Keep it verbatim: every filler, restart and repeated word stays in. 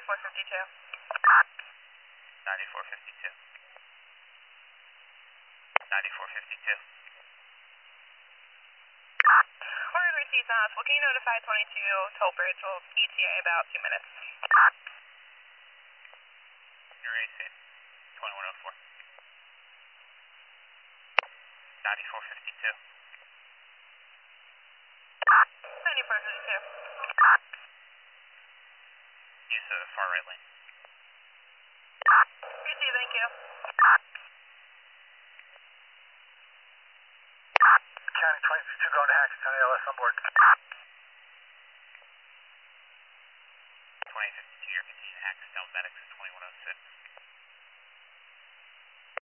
ninety-four fifty-two. ninety-four fifty-two. ninety-four fifty-two. We're in receipt, uh, well, can you notify twenty-two Toll Bridge? We'll E T A about two minutes. Your receipt, twenty-one oh four. ninety-four fifty-two. ninety-four fifty-two. Use the far right lane. Receipt, thank you. County twenty-two going to Hackettstown, A L S on board.